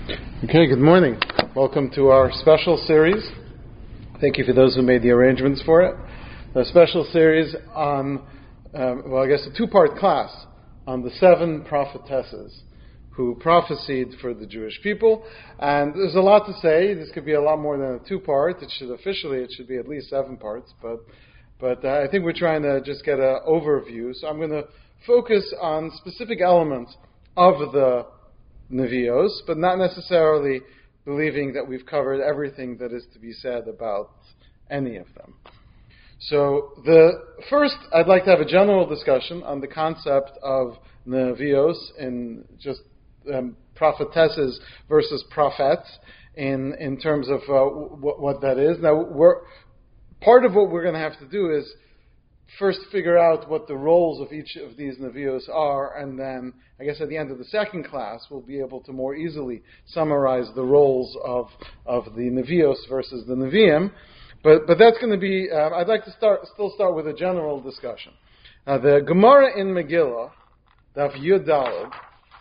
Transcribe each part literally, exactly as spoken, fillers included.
Okay, good morning. Welcome to our special series. Thank you for those who made the arrangements for it. A special series on, um, well, I guess a two-part class on the seven prophetesses who prophesied for the Jewish people. And there's a lot to say. This could be a lot more than a two-part. It should officially, it should be at least seven parts. But, but uh, I think we're trying to just get an overview. So I'm going to focus on specific elements of the Nevios, but not necessarily believing that we've covered everything that is to be said about any of them. So the first, I'd like to have a general discussion on the concept of Nevios in just um, prophetesses versus prophets in in terms of uh, w- what that is. Now, we're, part of what we're going to have to do is first figure out what the roles of each of these Nevios are, and then, I guess at the end of the second class, we'll be able to more easily summarize the roles of of the Nevios versus the Neviim. But but that's going to be, uh, I'd like to start still start with a general discussion. Uh, the Gemara in Megillah, Daf Yud Daled,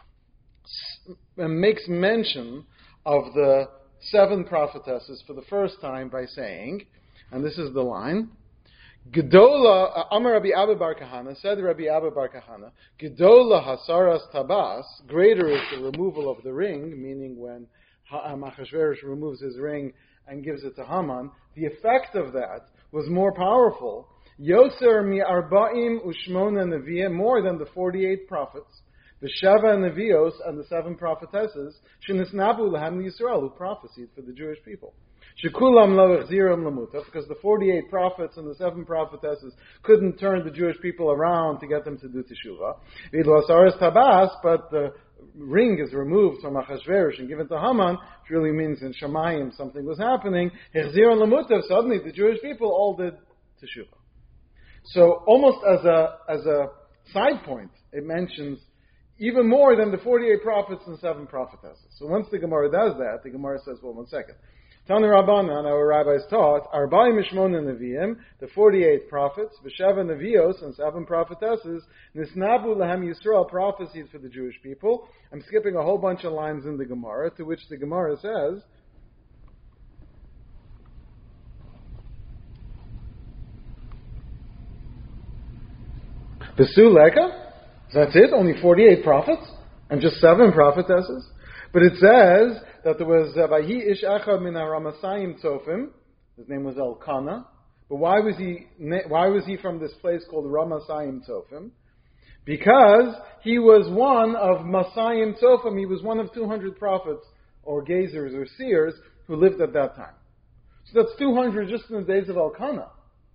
makes mention of the seven prophetesses for the first time by saying, and this is the line, Gedola, Amar Rabbi Abba Bar Kahana, said Rabbi Abba Bar Kahana, Gedola Hasaras Tabas, greater is the removal of the ring, meaning when Achashverosh removes his ring and gives it to Haman, the effect of that was more powerful, Yoser mi Arba'im Ushmona Nevi'im, more than the forty-eight prophets, the Sheva Nevios and the seven prophetesses, Shenisnabu Lahem Yisrael, who prophesied for the Jewish people. Shekulam lo echziram lamutav, because the forty-eight prophets and the seven prophetesses couldn't turn the Jewish people around to get them to do teshuvah. Vidlo asaras tabas, but the ring is removed from Achashverosh and given to Haman, which really means in Shamayim something was happening. Echziram lamutav, suddenly the Jewish people all did teshuvah. So almost as a as a side point, it mentions even more than the forty-eight prophets and seven prophetesses. So once the Gemara does that, the Gemara says, well, one second. Tana Rabbanan, our rabbis taught, Arba'im Mishmona Nevi'im, the forty-eight prophets, V'sheva Nevios, and seven prophetesses, Nisnabu Lahem Yisrael, prophesied for the Jewish people. I'm skipping a whole bunch of lines in the Gemara, to which the Gemara says, V'su Leka? That's it? Only forty-eight prophets? And just seven prophetesses? But it says that there was Vahi Ish Echad min HaRamasayim Tzofim. His name was Elkanah. But why was he why was he from this place called Ramasayim Tzofim? Because he was one of Masayim Tzofim. He was one of two hundred prophets or gazers or seers who lived at that time. So that's two hundred just in the days of Elkanah.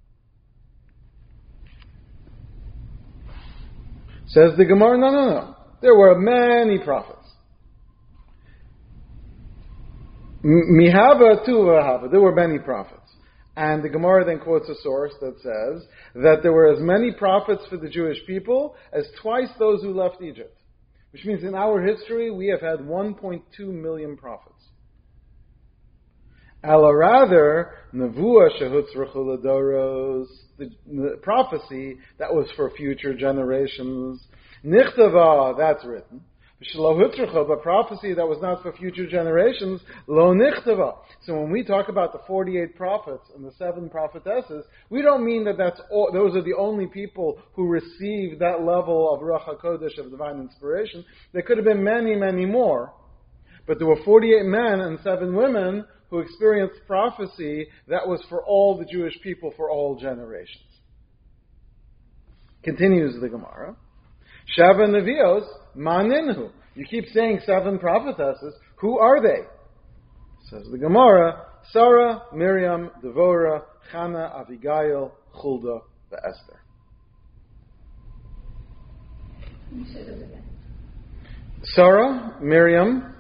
Says the Gemara, no, no, no. There were many prophets. Mihava tu v'hava. There were many prophets. And the Gemara then quotes a source that says that there were as many prophets for the Jewish people as twice those who left Egypt. Which means in our history we have had one point two million prophets. Ela rather, Nevuah shehutzrachu l'doros, the prophecy that was for future generations. Nichtava, that's written. But prophecy that was not for future generations, lo nichtava. So when we talk about the forty-eight prophets and the seven prophetesses, we don't mean that that's all, those are the only people who received that level of Ruach HaKodesh, of divine inspiration. There could have been many, many more. But there were forty-eight men and seven women who experienced prophecy that was for all the Jewish people for all generations. Continues the Gemara. Sheva Nevios, Maninhu. You keep saying seven prophetesses. Who are they? Says the Gemara, Sarah, Miriam, Devorah, Chana, Abigail, Huldah, the Esther. You say those again. Sarah, Miriam.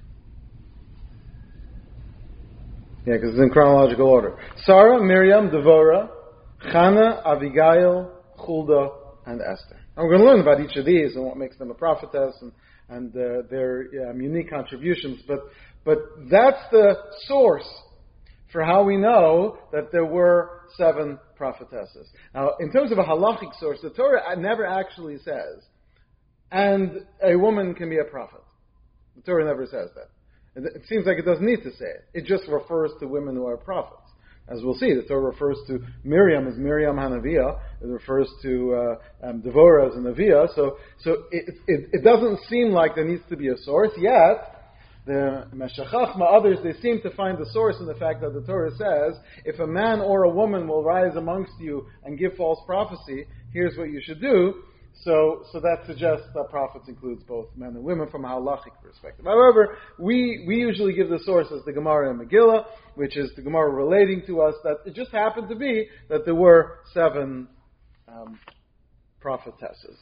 Yeah, because it's in chronological order. Sarah, Miriam, Devorah, Chana, Abigail, Huldah, and Esther. And we're going to learn about each of these and what makes them a prophetess and, and uh, their um, unique contributions. But but that's the source for how we know that there were seven prophetesses. Now, in terms of a halachic source, the Torah never actually says, and a woman can be a prophet. The Torah never says that. It, it seems like it doesn't need to say it. It just refers to women who are prophets. As we'll see, the Torah refers to Miriam as Miriam Hanaviyah. It refers to uh, um, Devorah as a Naviyah. So, so it, it, it doesn't seem like there needs to be a source yet. The Meshachachma, others, they seem to find the source in the fact that the Torah says, if a man or a woman will rise amongst you and give false prophecy, here's what you should do. So, so that suggests that prophets includes both men and women from a halachic perspective. However, we, we usually give the source as the Gemara and Megillah, which is the Gemara relating to us that it just happened to be that there were seven um, prophetesses.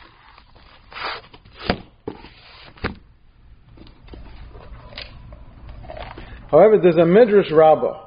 However, there's a Midrash Rabbah.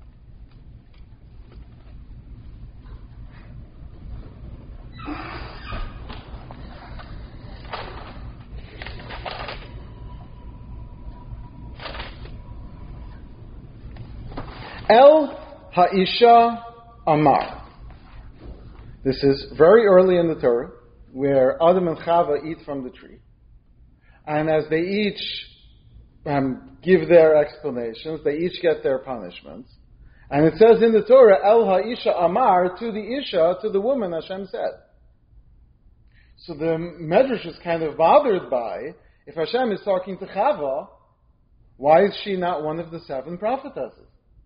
El Ha'isha Amar. This is very early in the Torah, where Adam and Chava eat from the tree. And as they each um, give their explanations, they each get their punishments. And it says in the Torah, El Ha'isha Amar, to the Isha, to the woman, Hashem said. So the Medrash is kind of bothered by, if Hashem is talking to Chava, why is she not one of the seven prophetesses?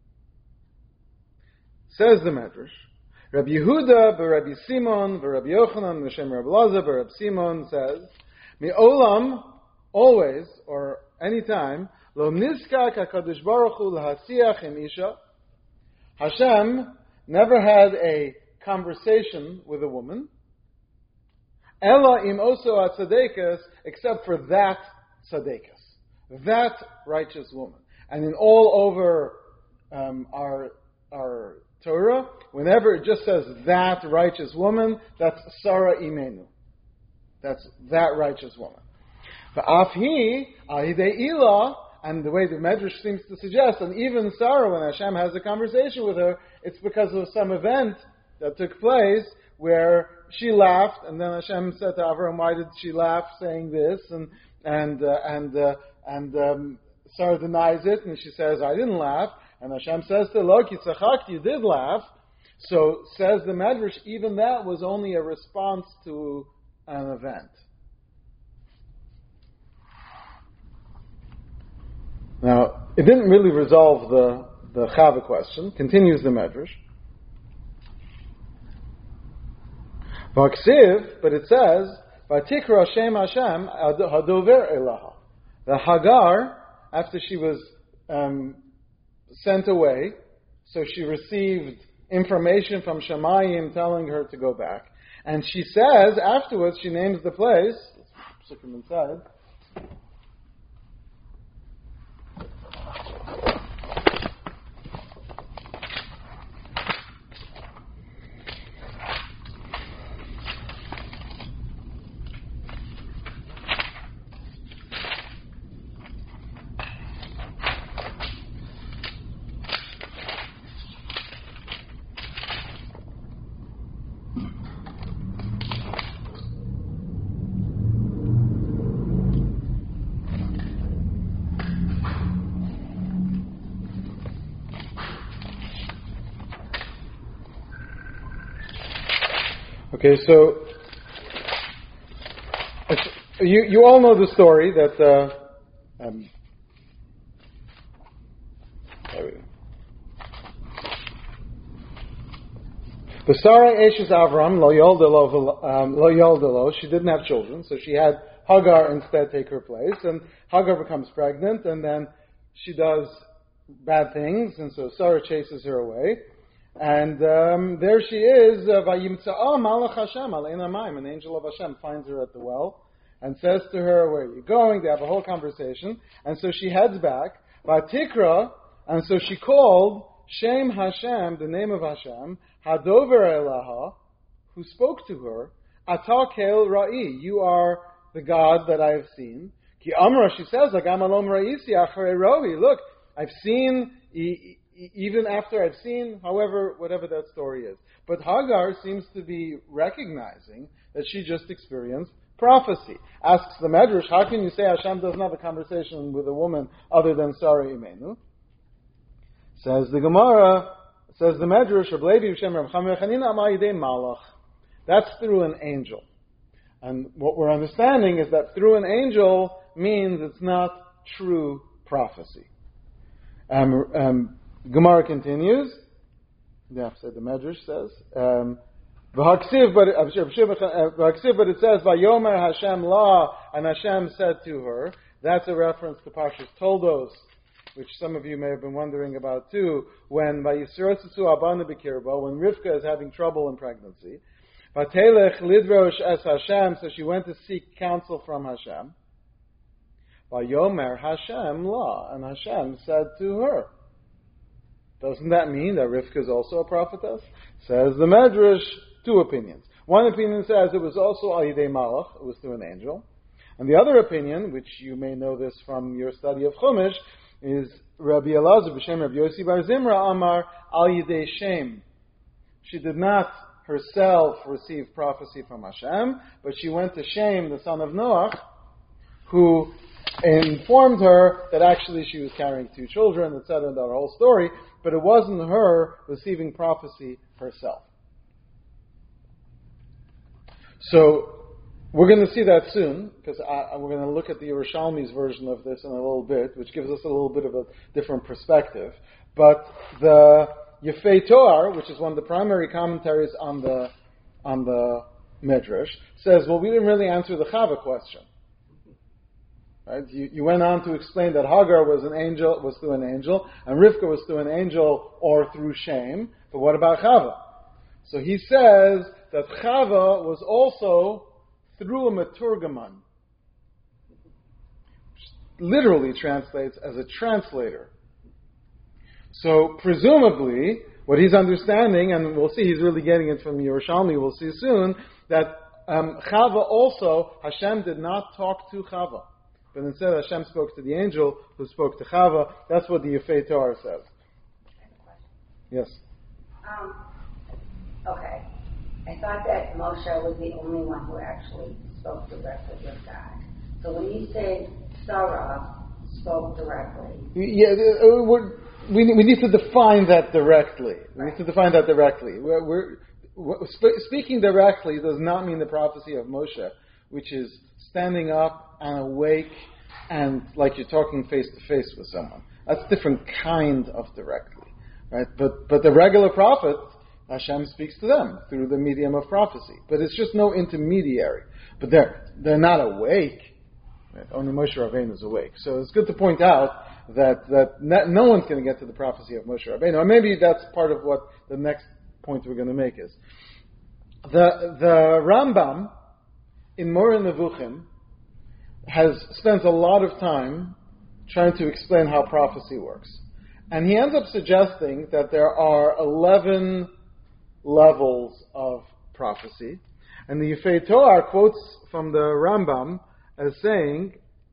Says the Medrash, Rabbi Yehuda, Rabbi Simon, Rabbi Yochanan, Mishem Rabbi Lazar, Rabbi Simon says, Mi'olam, always, or anytime, Lo niskak HaKadosh Baruch Hu lahasiach im isha. Hashem never had a conversation with a woman, Ela im oso atzadekas, except for that tzadekas, that righteous woman. And in all over um, our our Torah, whenever it just says that righteous woman, that's Sarah Imenu. That's that righteous woman. V'afhi ahidei ilah, and the way the Medrash seems to suggest, and even Sarah, when Hashem has a conversation with her, it's because of some event that took place where she laughed, and then Hashem said to Avraham, "Why did she laugh, saying this?" And and uh, and uh, and um, Sarah denies it, and she says, "I didn't laugh." And Hashem says to Lo ki tzachakti, you did laugh. So says the Medrash, even that was only a response to an event. Now, it didn't really resolve the, the Chava question. Continues the Medrash. Vaksiv, but it says, Vatikra Shem Hashem hadover elaha. The Hagar, after she was um, sent away, so she received information from Shamayim telling her to go back. And she says, afterwards, she names the place, let's look them inside. Okay, so you you all know the story that uh, um, there we go. The Sarah Eshes Avram lo yoldelo um, lo yoldelo. She didn't have children, so she had Hagar instead take her place, and Hagar becomes pregnant, and then she does bad things, and so Sarah chases her away. And um, there she is, Vayimtsa'a Malach Hashem Aleina Maim. An angel of Hashem finds her at the well and says to her, "Where are you going?" They have a whole conversation, and so she heads back. Vatikra, and so she called Shem Hashem, the name of Hashem, Hadover Elaha, who spoke to her, Ata Kel Ra'i, you are the God that I have seen. Ki Amra, she says, Agam Alom Ra'isi Acharei Rohi. Look, I've seen. E- Even after I've seen, however, whatever that story is. But Hagar seems to be recognizing that she just experienced prophecy. Asks the Medrash, how can you say Hashem doesn't have a conversation with a woman other than Sarah Imenu? Says the Gemara, says the Medrash, that's through an angel. And what we're understanding is that through an angel means it's not true prophecy. Um, um, Gemara continues, yeah, so the Medrash says, um, but it says, Vayomer Hashem la, and Hashem said to her. That's a reference to Parshas Toldos, which some of you may have been wondering about too, when Vayisrotzu Abana B'Kirbo, when Rivka is having trouble in pregnancy. Vatelech Lidrosh es Hashem, so she went to seek counsel from Hashem. Vayomer Hashem la, and Hashem said to her. Doesn't that mean that Rivka is also a prophetess? Says the Medrash, two opinions. One opinion says it was also Al Yidei Malach, it was through an angel. And the other opinion, which you may know this from your study of Chumash, is Rabbi Elazar b'Shem Rabbi Yossi bar Zimra Amar Al Yidei Shem. She did not herself receive prophecy from Hashem, but she went to Shem, the son of Noach, who informed her that actually she was carrying two children, et cetera, that whole story, but it wasn't her receiving prophecy herself. So, we're going to see that soon, because we're going to look at the Yerushalmi's version of this in a little bit, which gives us a little bit of a different perspective. But the Yefei Toar, which is one of the primary commentaries on the on the Midrash, says, well, we didn't really answer the Chava question. Right? You, you went on to explain that Hagar was an angel, was through an angel, and Rivka was through an angel or through Shem. But what about Chava? So he says that Chava was also through a Maturgaman, which literally translates as a translator. So presumably, what he's understanding, and we'll see he's really getting it from Yerushalmi, we'll see soon, that um, Chava also, Hashem did not talk to Chava, but instead Hashem spoke to the angel who spoke to Chava. That's what the Yefei Toar says. Yes? Um, okay. I thought that Moshe was the only one who actually spoke directly with God. So when you say Sarah spoke directly... Yeah, uh, we're, we, we need to define that directly. We right. need to define that directly. We're, we're, we're, speaking directly does not mean the prophecy of Moshe, which is standing up and awake and like you're talking face to face with someone. That's a different kind of directly. Right? But but the regular prophet, Hashem speaks to them through the medium of prophecy. But it's just no intermediary. But they're they're not awake. Right? Only Moshe Rabbeinu is awake. So it's good to point out that, that not, no one's going to get to the prophecy of Moshe Rabbeinu. Or maybe that's part of what the next point we're going to make is. The the Rambam in Moreh Nevuchim has spent a lot of time trying to explain how prophecy works. And he ends up suggesting that there are eleven levels of prophecy. And the Yefei Toar quotes from the Rambam as saying,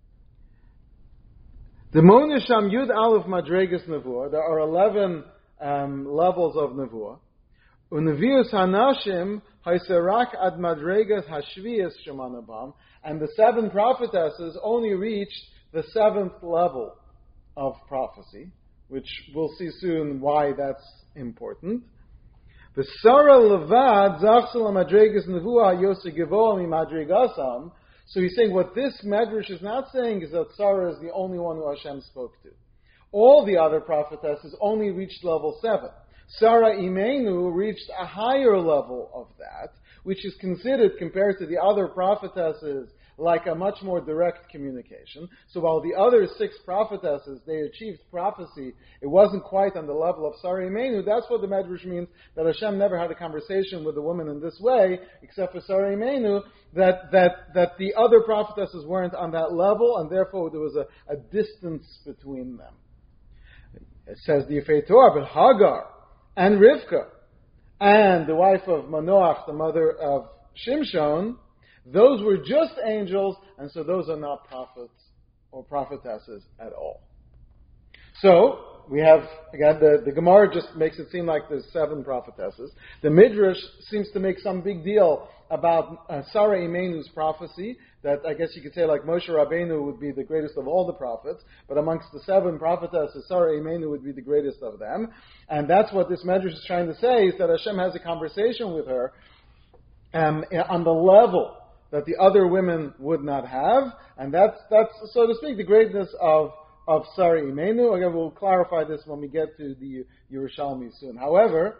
the Monisham Yud Aleph Madregas Nevuah, there are eleven um, levels of Nevuah. Unevius Hanashim Haiserak Ad Madregas Hashvias Shemanabam, and the seven prophetesses only reached the seventh level of prophecy, which we'll see soon why that's important. The Sarah Levad Zachsel Madregas Nevuah Yosef Gevoa Mi Madregasam. So he's saying what this Medrash is not saying is that Sarah is the only one who Hashem spoke to. All the other prophetesses only reached level seven. Sarah Imenu reached a higher level of that, which is considered, compared to the other prophetesses, like a much more direct communication. So while the other six prophetesses, they achieved prophecy, it wasn't quite on the level of Sarah Imenu. That's what the Medrash means, that Hashem never had a conversation with a woman in this way, except for Sarah Imenu, that, that, that the other prophetesses weren't on that level, and therefore there was a, a distance between them. It says the Yefei Toar, but Hagar and Rivka and the wife of Manoach, the mother of Shimshon, those were just angels, and so those are not prophets or prophetesses at all. So, we have, again, the, the Gemara just makes it seem like there's seven prophetesses. The Midrash seems to make some big deal about uh, Sarah Imenu's prophecy, that I guess you could say like Moshe Rabbeinu would be the greatest of all the prophets, but amongst the seven prophetesses, Sarah Imenu would be the greatest of them. And that's what this Midrash is trying to say, is that Hashem has a conversation with her um, on the level that the other women would not have, and that's, that's so to speak, the greatness of of Sarah Imenu. Again, we'll clarify this when we get to the Yerushalmi soon. However,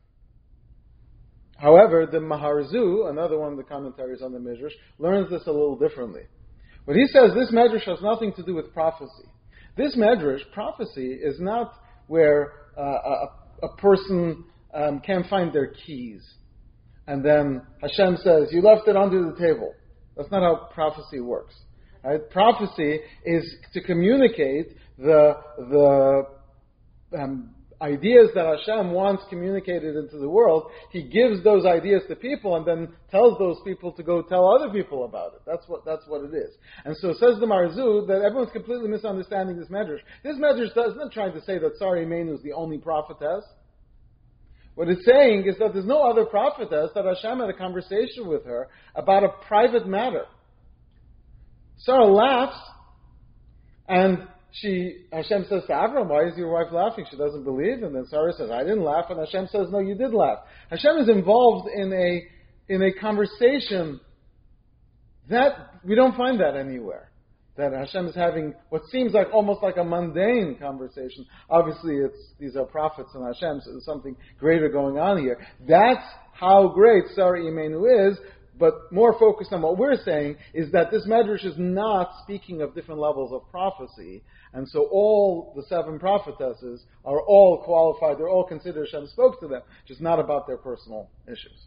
However, the Maharzu, another one of the commentaries on the Midrash, learns this a little differently. But he says this Midrash has nothing to do with prophecy. This Midrash, prophecy, is not where uh, a, a person um, can't find their keys. And then Hashem says, you left it under the table. That's not how prophecy works. Right? Prophecy is to communicate the the um, ideas that Hashem wants communicated into the world. He gives those ideas to people and then tells those people to go tell other people about it. That's what that's what it is. And so says the Marzu that everyone's completely misunderstanding this Medrash. This Medrash is not trying to say that Sarah Imenu is the only prophetess. What it's saying is that there's no other prophetess that Hashem had a conversation with her about a private matter. Sarah laughs, and she Hashem says to Avram, why is your wife laughing? She doesn't believe. And then Sarah says, I didn't laugh. And Hashem says, no, you did laugh. Hashem is involved in a in a conversation that we don't find that anywhere. That Hashem is having what seems like almost like a mundane conversation. Obviously, it's these are prophets and Hashem, so there's something greater going on here. That's how great Sarah Imenu is. But more focused on what we're saying is that this Medrash is not speaking of different levels of prophecy. And so all the seven prophetesses are all qualified. They're all considered Hashem spoke to them, just not about their personal issues.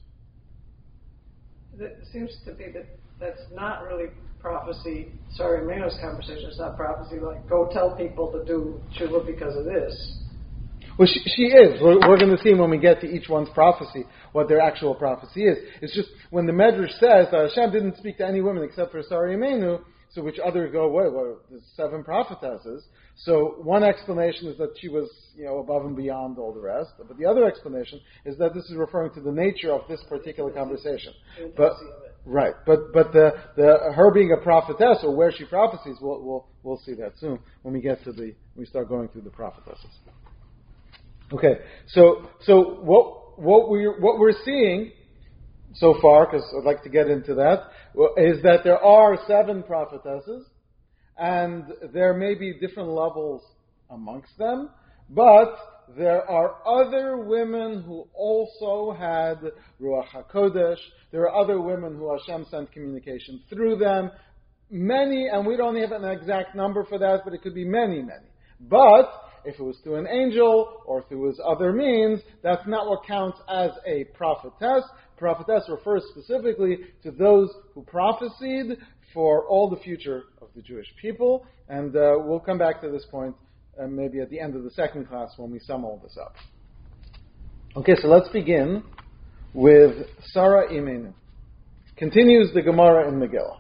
It seems to be that that's not really prophecy. Sorry, Menu's conversation is not prophecy. Like, go tell people to do tshuva because of this. Well, she, she is. We're, we're going to see when we get to each one's prophecy what their actual prophecy is. It's just when the Medrash says that Hashem didn't speak to any women except for Sarah Imenu, so which others go, wait, well, there's seven prophetesses. So one explanation is that she was, you know, above and beyond all the rest. But the other explanation is that this is referring to the nature of this particular conversation. But right, but but the, the her being a prophetess or where she prophesies, we'll we'll we'll see that soon when we get to the when we start going through the prophetesses. Okay, so so what what we what we're seeing so far, because I'd like to get into that, is that there are seven prophetesses, and there may be different levels amongst them, but there are other women who also had Ruach HaKodesh. There are other women who Hashem sent communication through them. Many, and we don't have an exact number for that, but it could be many, many. But if it was through an angel or through his other means, that's not what counts as a prophetess. Prophetess refers specifically to those who prophesied for all the future of the Jewish people. And uh, we'll come back to this point uh, maybe at the end of the second class when we sum all this up. Okay, so let's begin with Sarah Imenu. Continues the Gemara in Megillah.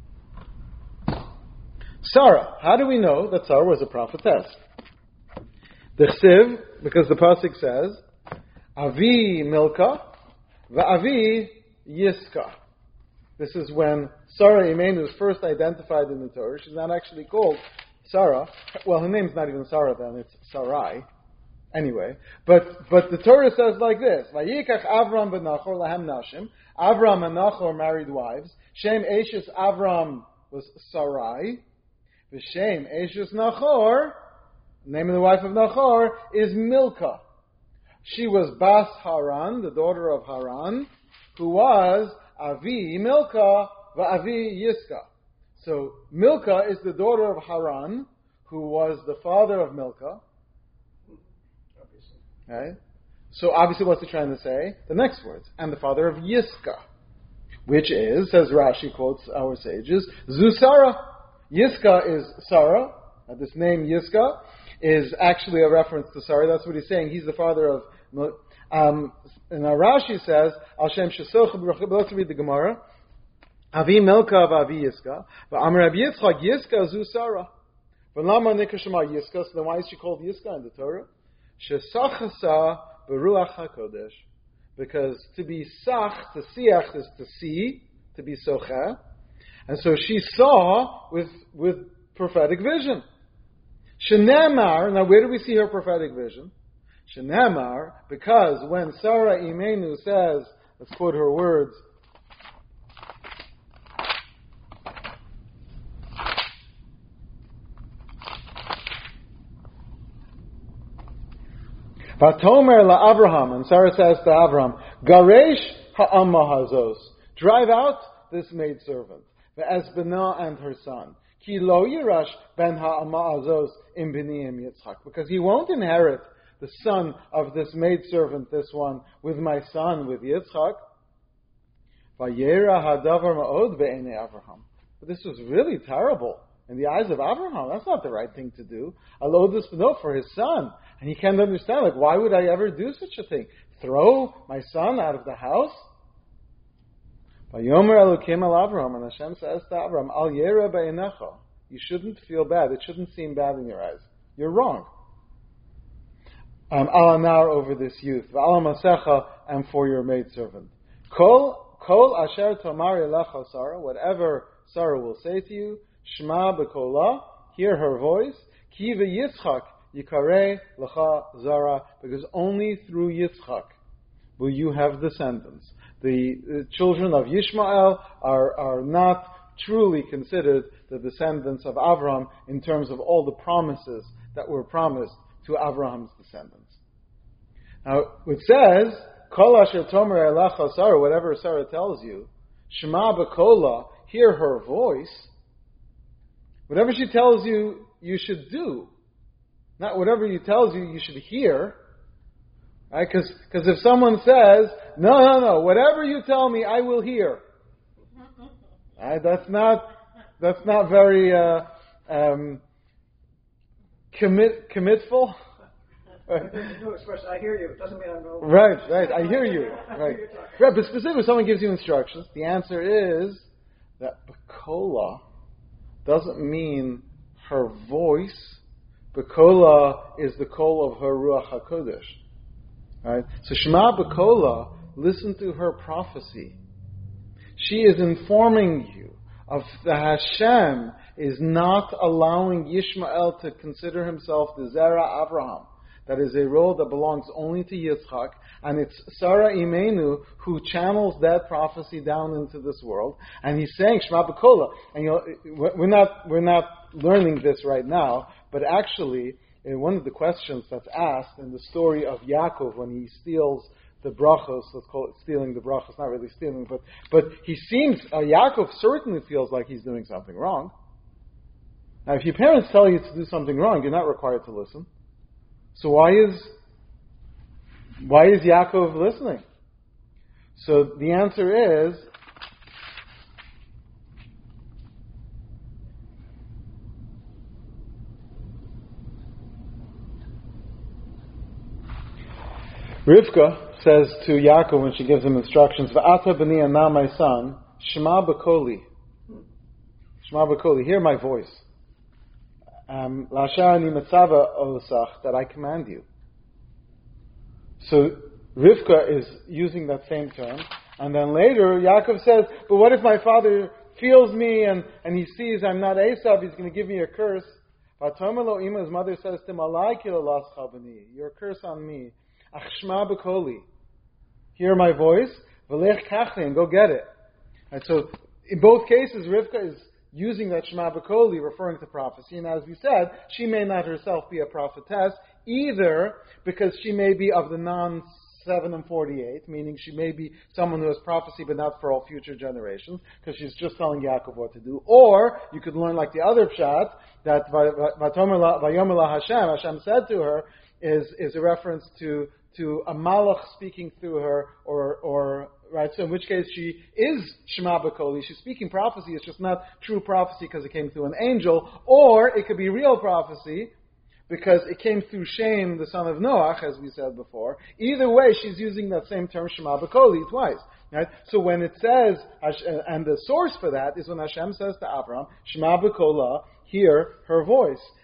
Sarah, how do we know that Sarah was a prophetess? The Chsiv, because the pasuk says, Avi Milka, Va'avi Yiska. This is when Sarah Imenu is first identified in the Torah. She's not actually called Sarah. Well, her name's not even Sarah then, it's Sarai. Anyway, but but the Torah says like this, Vayikach Avram ben Nachor lahem nashim. Avram and Nachor married wives. Shem Eshes Avram was Sarai. V'Shem Eshes Nachor, the name of the wife of Nachor, is Milka. She was Bas Haran, the daughter of Haran, who was Avi Milka va'Avi Yiska. So Milka is the daughter of Haran, who was the father of Milka. Okay. So obviously what's he trying to say? The next words. And the father of Yiska, which is, says Rashi, quotes our sages, Zu Sarah. Yiska is Sarah. Uh, this name Yiska is actually a reference to Sarah. That's what he's saying. He's the father of... Um, and Rashi says, Al Shem Shesoch, let's read the Gemara. Avi Milka v'Avi Yiska. V'Amar Rabbi Yitzchak Yiska Zu Sarah. V'lama nikra shema Yiska, so then why is she called Yiska in the Torah? Shesachasa beruach hakodesh. Because to be sach, to siach is to see, to be socha. And so she saw with with prophetic vision. Shenemar, now where do we see her prophetic vision? Shenemar, because when Sarah Imenu says, let's quote her words, Vatomer la Abraham, and Sarah says to Abraham, Garesh ha'amma hazos, drive out this maidservant, ve'ez bena and her son, ki lo yirash ben ha'amma hazos im b'niyim Yitzchak, because he won't inherit the son of this maidservant, this one, with my son, with Yitzchak. Vayera hadavar ma'od be'enei Abraham. But this was really terrible in the eyes of Abraham. That's not the right thing to do. Alo this no for his son. And he can't understand, like, why would I ever do such a thing? Throw my son out of the house? Vayomer Elokim el Avraham, and Hashem says to Avraham, Al yera be'enecha. You shouldn't feel bad. It shouldn't seem bad in your eyes. You're wrong. Um, Al anar over this youth. V'al masecha, and for your maidservant. Kol, kol asher tomar elecha Sarah, whatever Sarah will say to you, Shema b'kola, hear her voice, ki v'yitzchak, Yikarei Lacha Zara, because only through Yitzchak will you have descendants. The, the children of Yishmael are, are not truly considered the descendants of Avraham in terms of all the promises that were promised to Avraham's descendants. Now, it says, Kol asher tomer elacha Sarah, whatever Sarah tells you, Shema b'kola, hear her voice. Whatever she tells you, you should do. Not whatever he tells you, you should hear. Right? Because if someone says, no, no, no, whatever you tell me, I will hear. Right? That's not that's not very uh, um, commit commitful. Right. There's no expression. I hear you. It doesn't mean I know. Right, right. I hear you. Right. Right. But specifically, if someone gives you instructions, the answer is that Bekola doesn't mean her voice. Bekola is the call of her Ruach HaKodesh. Right? So Shema Bekola, listen to her prophecy. She is informing you of the Hashem is not allowing Yishmael to consider himself the Zera Abraham. That is a role that belongs only to Yitzchak, and it's Sarah Imenu who channels that prophecy down into this world. And he's saying Shema Bekola, and you know, we're not we're not learning this right now, but actually, in one of the questions that's asked in the story of Yaakov when he steals the brachos, let's call it stealing the brachos, not really stealing, but but he seems uh, Yaakov certainly feels like he's doing something wrong. Now, if your parents tell you to do something wrong, you're not required to listen. So why is why is Yaakov listening? So the answer is Rivka says to Yaakov when she gives him instructions, V'ata b'ni, and now my son, Shema b'koli. Shema b'koli, hear my voice. Um, Lashar ani metzava osach, that I command you. So Rivka is using that same term, and then later Yaakov says, but what if my father feels me and, and he sees I'm not Esav, he's going to give me a curse. V'atomer ima, his mother says to him, Alai ki l'lascha b'ni, your curse on me. Ach shema b'koli, hear my voice, v'lech kachli, and go get it. And so, in both cases, Rivka is using that shema b'koli, referring to prophecy, and as we said, she may not herself be a prophetess, either because she may be of the non seven and forty-eight, meaning she may be someone who has prophecy but not for all future generations, because she's just telling Yaakov what to do. Or, you could learn like the other pshat, that Vayomer la Hashem, Hashem said to her, is, is a reference to to a malach speaking through her, or, or right? So in which case she is Shema B'Koli. She's speaking prophecy. It's just not true prophecy because it came through an angel, or it could be real prophecy because it came through Shem, the son of Noach, as we said before. Either way, she's using that same term Shema B'Koli twice. Right? So when it says, and the source for that is when Hashem says to Abraham, Shema B'Kola, hear her voice.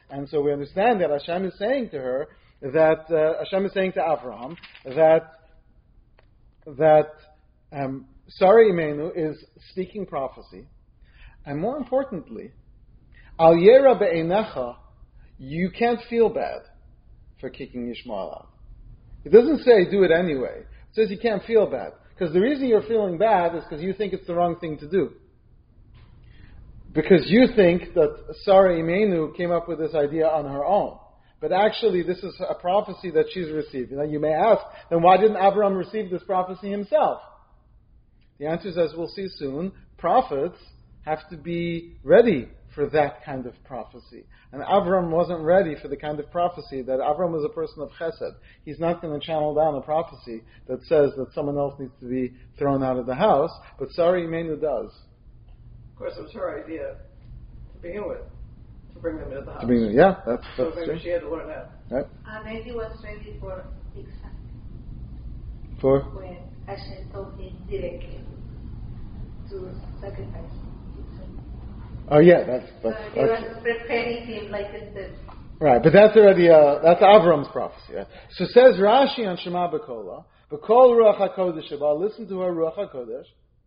And so we understand that Hashem is saying to her that uh, Hashem is saying to Avraham that that um, Sarah Imenu is speaking prophecy, and more importantly, Al Yera Be'einecha, you can't feel bad for kicking Yishmael out. It doesn't say do it anyway. It says you can't feel bad. Because the reason you're feeling bad is because you think it's the wrong thing to do. Because you think that Sarah Imenu came up with this idea on her own. But actually this is a prophecy that she's received. Now you may ask, then why didn't Abraham receive this prophecy himself? The answer is, as we'll see soon, prophets have to be ready for that kind of prophecy. And Avram wasn't ready for the kind of prophecy that Avram was a person of chesed. He's not going to channel down a prophecy that says that someone else needs to be thrown out of the house, but Sarah Imenu does. Of course, it was her idea to begin with, to bring them into the house. To bring them, yeah, that's, so that's maybe true. she had to learn that. Right. And then he was ready for Iksa. For? When Hashem told him directly to sacrifice. Oh yeah, that's, So that's, he that's was preparing him like the right, but that's already, uh, that's Avram's prophecy. Right? So says Rashi on Shema B'Kola, B'Kol Ruach HaKodesh Sheba, listen to her Ruach HaKodesh.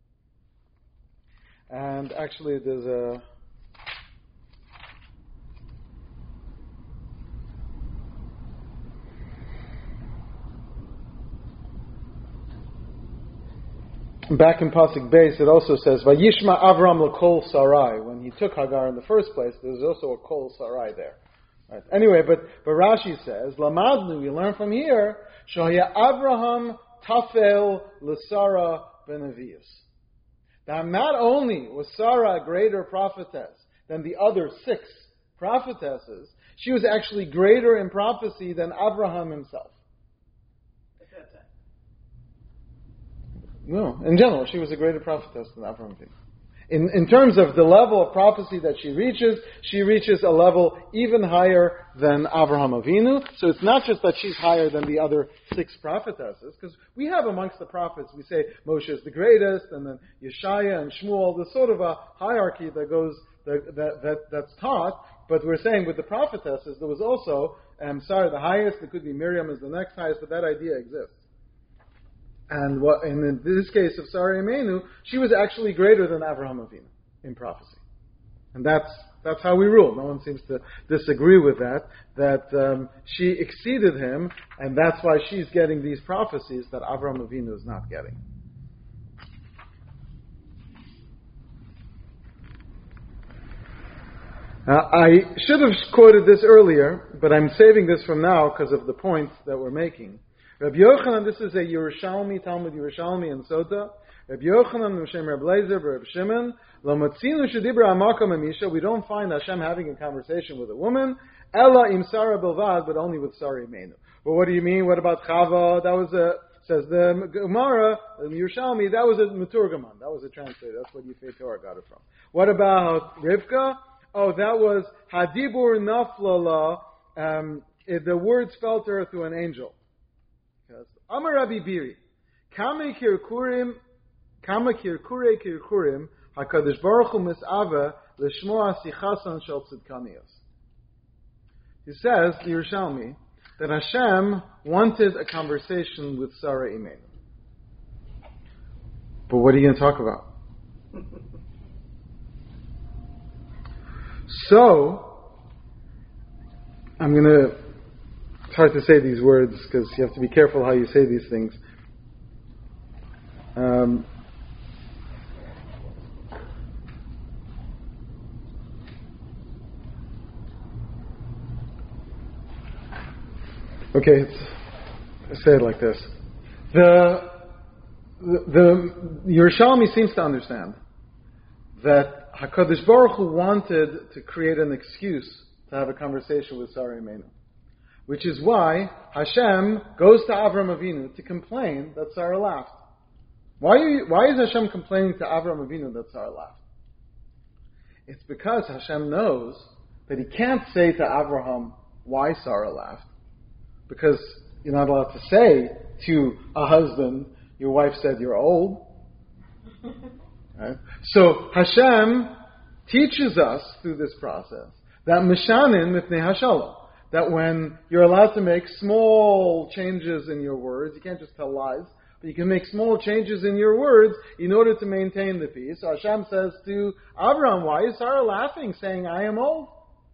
And actually there's a, back in Pasuk Beis, it also says, Vayishma Avram l'kol Sarai. When he took Hagar in the first place, there's also a kol Sarai there. Right. Anyway, but, but Rashi says, Lamadnu, we learn from here, Shohaya Avraham tafel l'Sara benavius. That not only was Sarah a greater prophetess than the other six prophetesses, she was actually greater in prophecy than Avraham himself. No, in general, she was a greater prophetess than Avraham. In, in terms of the level of prophecy that she reaches, she reaches a level even higher than Avraham Avinu. So it's not just that she's higher than the other six prophetesses, because we have amongst the prophets, we say Moshe is the greatest, and then Yeshaya and Shmuel. There's sort of a hierarchy that goes that, that, that that's taught. But we're saying with the prophetesses, there was also, um, sorry, the highest. It could be Miriam is the next highest, but that idea exists. And what, and in this case of Sarah Imenu, she was actually greater than Avraham Avinu in prophecy. And that's, that's how we rule. No one seems to disagree with that, that um, she exceeded him, and that's why she's getting these prophecies that Avraham Avinu is not getting. Uh, I should have quoted this earlier, but I'm saving this from now because of the points that we're making. Rabbi Yochanan, this is a Yerushalmi, Talmud Yerushalmi and Sota. Rabbi Yochanan, Hashem Rabbi Lezer, Rabbi Shimon. Lo matzinu shedibra amakam amisha. We don't find Hashem having a conversation with a woman. Ella im Sarah bilvad, but only with Sarah Imenu. But what do you mean? What about Chava? That was a, says the Gemara, the Yerushalmi, that was a Maturgaman. That was a translator. That's what Yifei Torah got it from. What about Rivka? Oh, that was Hadibur Naflala. Um, the words fell to her through an angel. Amar Rabbi Biri, Kama kirkurim, Kama kirkure kirkurim, Hakadosh Baruch Hu misava l'shmoa sichasan shel tzidkanios. He says, the Yerushalmi, that Hashem wanted a conversation with Sarah Imenu. But what are you going to talk about? So, I'm going to, it's hard to say these words because you have to be careful how you say these things. Um, okay, it's, let's say it like this. The, the, the Yerushalmi seems to understand that HaKadosh Baruch Hu wanted to create an excuse to have a conversation with Sarah Imenu. Which is why Hashem goes to Avram Avinu to complain that Sarah laughed. Why, are you, why is Hashem complaining to Avram Avinu that Sarah laughed? It's because Hashem knows that he can't say to Avraham why Sarah laughed. Because you're not allowed to say to a husband, your wife said you're old. Right? So Hashem teaches us through this process that mishanin mipnei hashalom, that when you're allowed to make small changes in your words, you can't just tell lies, but you can make small changes in your words in order to maintain the peace. So Hashem says to Avraham, why is Sarah laughing, saying, I am old?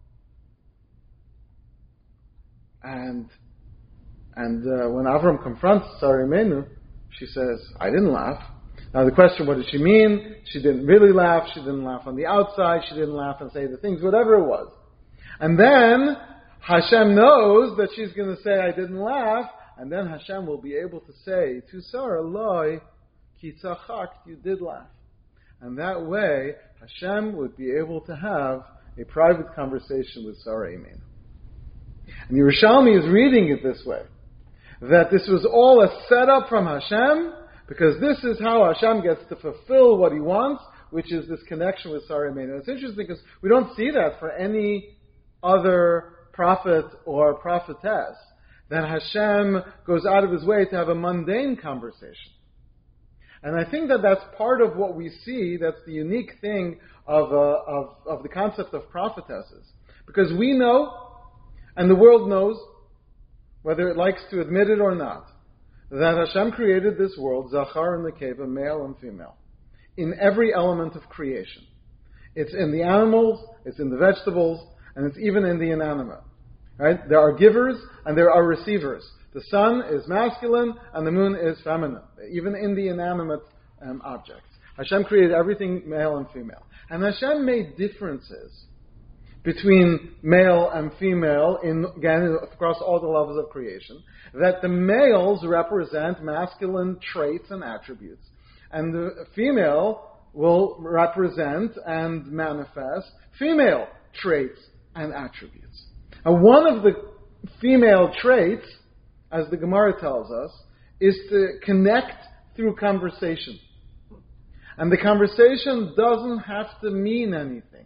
And and uh, when Avraham confronts Sarah Imenu, she says, I didn't laugh. Now the question, what did she mean? She didn't really laugh. She didn't laugh on the outside. She didn't laugh and say the things, whatever it was. And then Hashem knows that she's going to say, I didn't laugh. And then Hashem will be able to say to Sarah, Loi, ki tzachakt, you did laugh. And that way, Hashem would be able to have a private conversation with Sarah Imenu. And Yerushalmi is reading it this way, that this was all a setup from Hashem, because this is how Hashem gets to fulfill what He wants, which is this connection with Sarah Imenu. It's interesting because we don't see that for any other prophet or prophetess, that Hashem goes out of His way to have a mundane conversation. And I think that that's part of what we see, that's the unique thing of, uh, of, of the concept of prophetesses. Because we know, and the world knows, whether it likes to admit it or not, that Hashem created this world, Zachar and Nekeva, male and female, in every element of creation. It's in the animals, it's in the vegetables, and it's even in the inanimate. Right? There are givers and there are receivers. The sun is masculine and the moon is feminine, even in the inanimate um, objects. Hashem created everything male and female. And Hashem made differences between male and female, in, again, across all the levels of creation, that the males represent masculine traits and attributes, and the female will represent and manifest female traits and attributes. And one of the female traits, as the Gemara tells us, is to connect through conversation. And the conversation doesn't have to mean anything.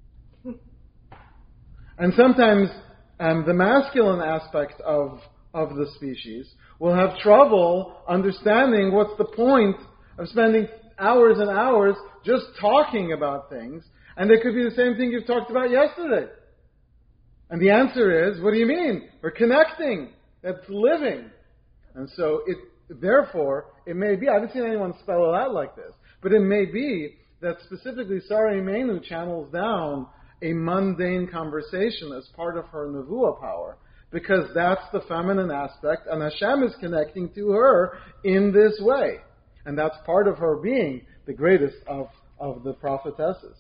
And sometimes um, the masculine aspect of, of the species will have trouble understanding what's the point of spending hours and hours just talking about things, and it could be the same thing you've talked about yesterday. And the answer is, what do you mean? We're connecting. That's living. And so, it therefore, it may be, I haven't seen anyone spell it out like this, but it may be that specifically Sarah Imenu channels down a mundane conversation as part of her nevuah power, because that's the feminine aspect, and Hashem is connecting to her in this way. And that's part of her being the greatest of, of the prophetesses.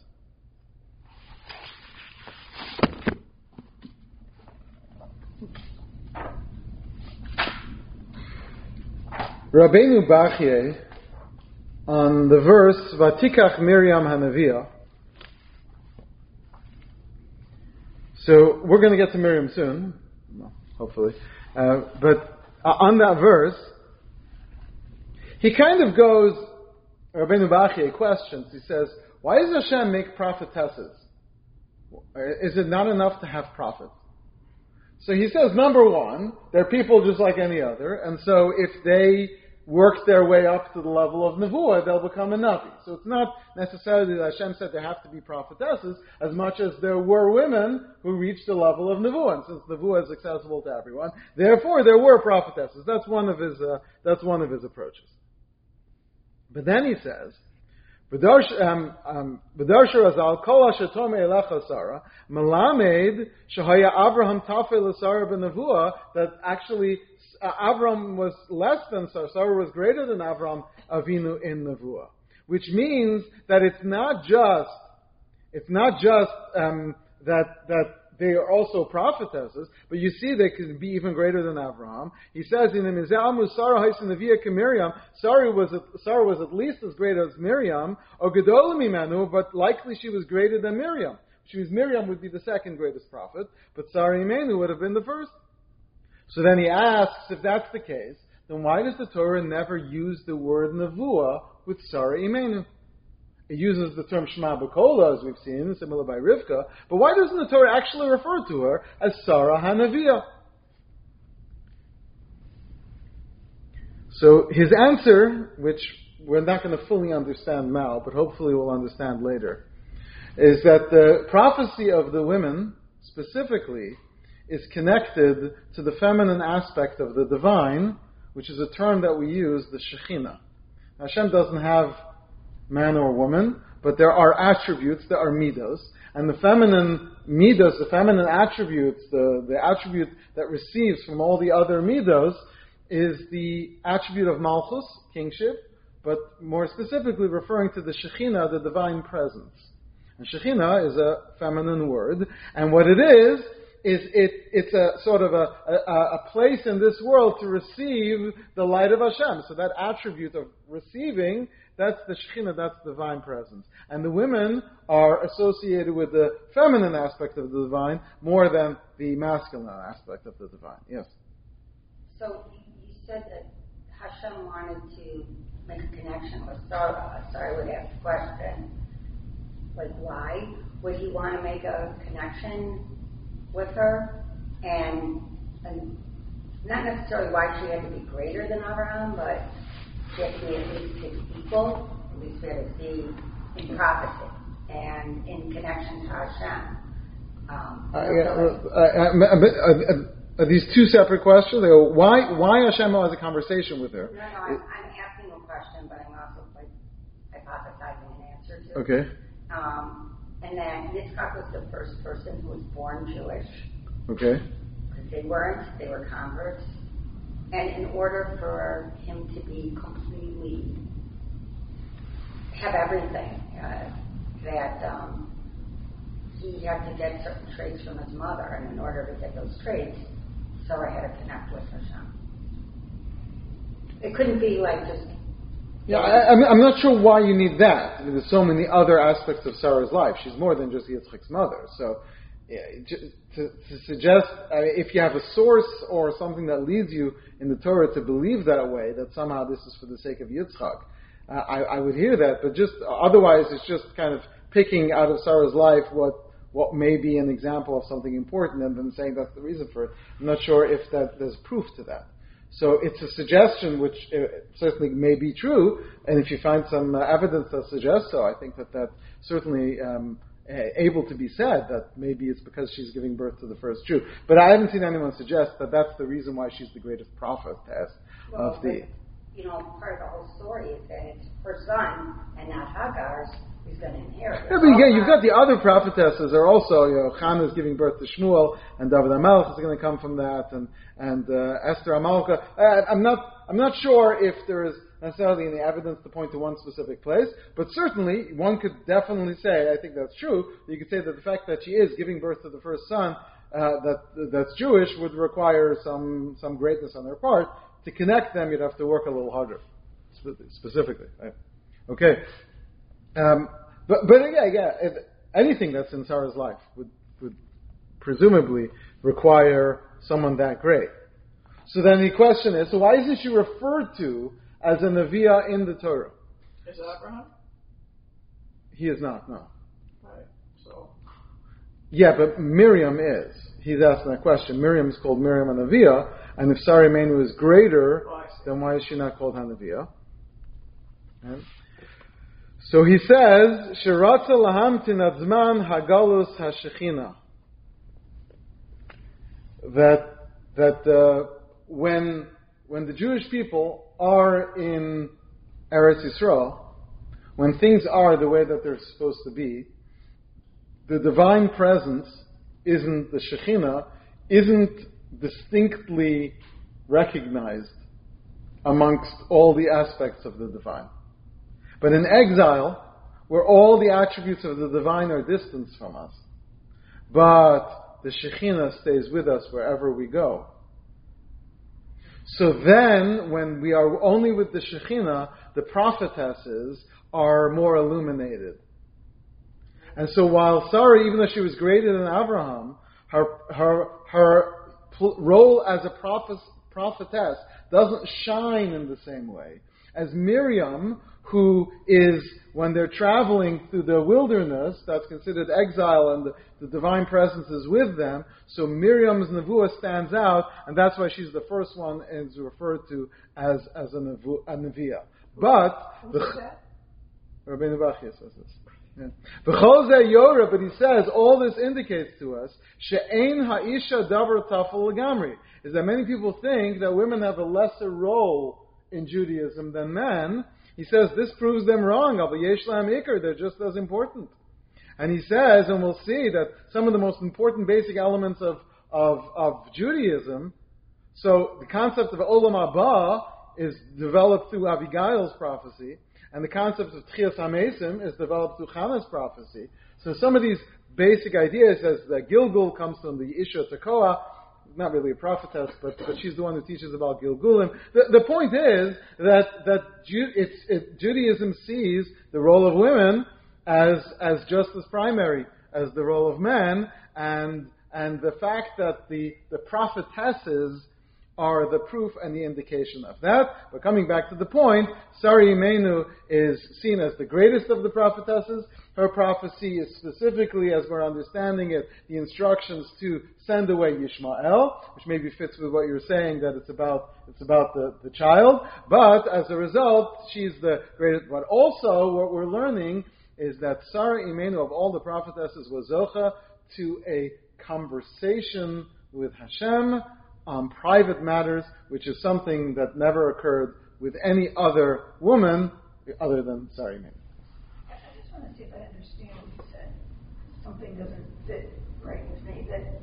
Rabbeinu Bachye, on the verse, Vatikach Miriam Hanaviyah. So we're going to get to Miriam soon, well, hopefully. Uh, but uh, on that verse, he kind of goes, Rabbeinu Bachye questions, he says, why does Hashem make prophetesses? Is it not enough to have prophets? So he says, number one, they're people just like any other, and so if they work their way up to the level of Nevuah, they'll become a Navi. So it's not necessarily that Hashem said there have to be prophetesses, as much as there were women who reached the level of Nevuah. And since Nevuah is accessible to everyone, therefore there were prophetesses. That's one of his, uh, that's one of his approaches. But then he says, B'darsha Razal, Kol asher tomei elecha Sarah, Melamed shehaya Avraham tafel l'Sarah b'nevuah, that actually uh, Avram was less than Sarah. Sarah was greater than Avram Avinu in nevuah, which means that it's not just it's not just um, that that they are also prophetesses, but you see they can be even greater than Avraham. He says in the Mizamu, Sarah Haisin Neviah Miriam, Sarah was at, Sarah was at least as great as Miriam, or Gedolah Mimenu, but likely she was greater than Miriam. Which means Miriam would be the second greatest prophet, but Sarah Imenu would have been the first. So then he asks, if that's the case, then why does the Torah never use the word Nevuah with Sarah Imenu? It uses the term Shema B'Kola, as we've seen, similar by Rivka. But why doesn't the Torah actually refer to her as Sarah HaNaviah? So his answer, which we're not going to fully understand now, but hopefully we'll understand later, is that the prophecy of the women, specifically is connected to the feminine aspect of the divine, which is a term that we use, the Shekhinah. Hashem doesn't have man or woman, but there are attributes, there are midos, and the feminine midos, the feminine attributes, the, the attribute that receives from all the other midos is the attribute of Malchus, kingship, but more specifically referring to the Shekhinah, the divine presence. And Shekhinah is a feminine word, and what it is, is it, it's a sort of a, a, a place in this world to receive the light of Hashem. So that attribute of receiving, that's the Shekhinah, that's divine presence. And the women are associated with the feminine aspect of the divine more than the masculine aspect of the divine. Yes? So you said that Hashem wanted to make a connection with Sarah. So I would ask the question, like why? Would he want to make a connection with her, and, and not necessarily why she had to be greater than Abraham, but she had to be at least his equal, at least we had to see in prophecy and in connection to Hashem. Um, uh, yeah, uh, uh, uh, are these two separate questions? They go, why, why Hashem has a conversation with her? No, no, I'm, I'm asking a question, but I'm also like hypothesizing an answer to it. Okay. Um, And then Yitzchak was the first person who was born Jewish. Okay. Because they weren't, they were converts. And in order for him to be completely, have everything, uh, that um, he had to get certain traits from his mother. And in order to get those traits, Sarah had to connect with Hashem. It couldn't be like just... Yeah, I, I'm, I'm not sure why you need that. I mean, there's so many other aspects of Sarah's life. She's more than just Yitzchak's mother. So, yeah, to, to suggest, I mean, if you have a source or something that leads you in the Torah to believe that way, that somehow this is for the sake of Yitzchak, uh, I, I would hear that. But just otherwise, it's just kind of picking out of Sarah's life what what may be an example of something important, and then saying that's the reason for it. I'm not sure if that there's proof to that. So it's a suggestion which uh, certainly may be true, and if you find some uh, evidence that suggests so, I think that that's certainly um, a- able to be said, that maybe it's because she's giving birth to the first Jew. But I haven't seen anyone suggest that that's the reason why she's the greatest prophetess Well, of the... but, you know, part of the whole story is that it's her son and not Hagar's who's going to inherit. Yeah, but again, you've got the other prophetesses are also, you know, Chana is giving birth to Shmuel, and David HaMelech is going to come from that, and and uh, Esther HaMalka. Uh, I'm not I'm not sure if there is necessarily any evidence to point to one specific place, but certainly one could definitely say, I think that's true. You could say that the fact that she is giving birth to the first son uh, that that's Jewish would require some some greatness on their part. To connect them, you'd have to work a little harder, specifically. Right? Okay. Um, but but again, yeah, if anything that's in Sarah's life would, would presumably require someone that great. So then the question is, so why isn't she referred to as a Neviah in the Torah? Is Abraham? He is not, no. Right, so... Yeah, but Miriam is. He's asking that question. Miriam is called Miriam a Neviah, and if Sarah Imenu is greater, oh, then why is she not called HaNeviah? Right? So he says, Shiratza lahamtin adzman hagalus hashechina. That that uh, when when the Jewish people are in Eretz Yisrael, when things are the way that they're supposed to be, the divine presence isn't the Shekhinah, isn't distinctly recognized amongst all the aspects of the divine. But in exile, where all the attributes of the divine are distanced from us, but the Shekhinah stays with us wherever we go. So then, when we are only with the Shekhinah, the prophetesses are more illuminated. And so while Sarah, even though she was greater than Abraham, her her her pl- role as a prophet, prophetess doesn't shine in the same way as Miriam, who is, when they're traveling through the wilderness, that's considered exile, and the, the divine presence is with them. So Miriam's nevuah stands out, and that's why she's the first one and is referred to as as a, nevu, a neviah. But Who the said that? Rabbeinu Bachya says this. B'chol zeh yoreh, but he says, all this indicates to us, she'ein ha'isha davar tafel legamri, is that many people think that women have a lesser role in Judaism than men. He says this proves them wrong. But yesh lahem ikar, they're just as important. And he says, and we'll see that some of the most important basic elements of, of, of Judaism, so the concept of Olam Haba is developed through Abigail's prophecy, and the concept of Tchias HaMesim is developed through Chana's prophecy. So some of these basic ideas, as the Gilgul comes from the Isha Tekoa, not really a prophetess, but, but she's the one who teaches about Gilgulim. The, the point is that that Ju, it's, it, Judaism sees the role of women as as just as primary as the role of men, and and the fact that the the prophetesses are the proof and the indication of that. But coming back to the point, Sari Imenu is seen as the greatest of the prophetesses. Her prophecy is specifically, as we're understanding it, the instructions to send away Yishmael, which maybe fits with what you're saying, that it's about it's about the, the child. But as a result, she's the greatest. But also, what we're learning is that Sari Imenu, of all the prophetesses, was Zocha to a conversation with Hashem on private matters, which is something that never occurred with any other woman other than Sari Imenu. I just want to see if I understand what you said. Something doesn't fit right with me. That